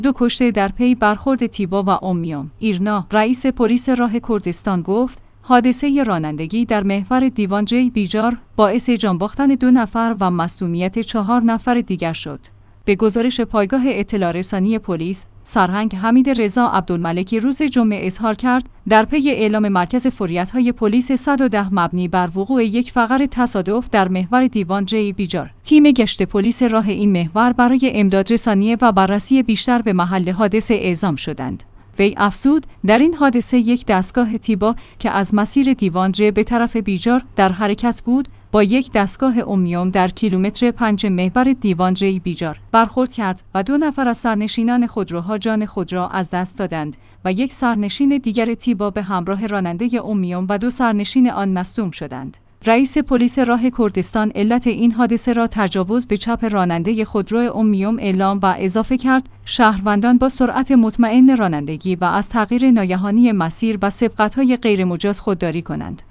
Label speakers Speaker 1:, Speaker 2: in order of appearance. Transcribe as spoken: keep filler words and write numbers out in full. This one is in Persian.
Speaker 1: دو کشته در پی برخورد تیبا و امیوم. ایرنا، رئیس پلیس راه کردستان گفت حادثه رانندگی در محور دیوان جی بیجار باعث جان باختن دو نفر و مصدومیت چهار نفر دیگر شد. به گزارش پایگاه اطلاع رسانی پلیس، سرهنگ حمید رضا عبدالملکی روز جمعه اظهار کرد در پی اعلام مرکز فوریت‌های پلیس صد و ده مبنی بر وقوع یک فقر تصادف در محور دیوان جی بیجار، تیم گشت پلیس راه این محور برای امداد رسانی و بررسی بیشتر به محل حادثه اعزام شدند. وی افزود در این حادثه یک دستگاه تیبا که از مسیر دیوانجه به طرف بیجار در حرکت بود با یک دستگاه امیوم در کیلومتر پنج محور دیوانجه بیجار برخورد کرد و دو نفر از سرنشینان خودروها جان خود را از دست دادند و یک سرنشین دیگر تیبا به همراه راننده امیوم و دو سرنشین آن مصدوم شدند. رئیس پلیس راه کردستان علت این حادثه را تجاوز به چپ راننده خودرو امیوم اعلام و اضافه کرد شهروندان با سرعت مطمئن رانندگی و از تغییر ناگهانی مسیر و سبقت‌های غیرمجاز خودداری کنند.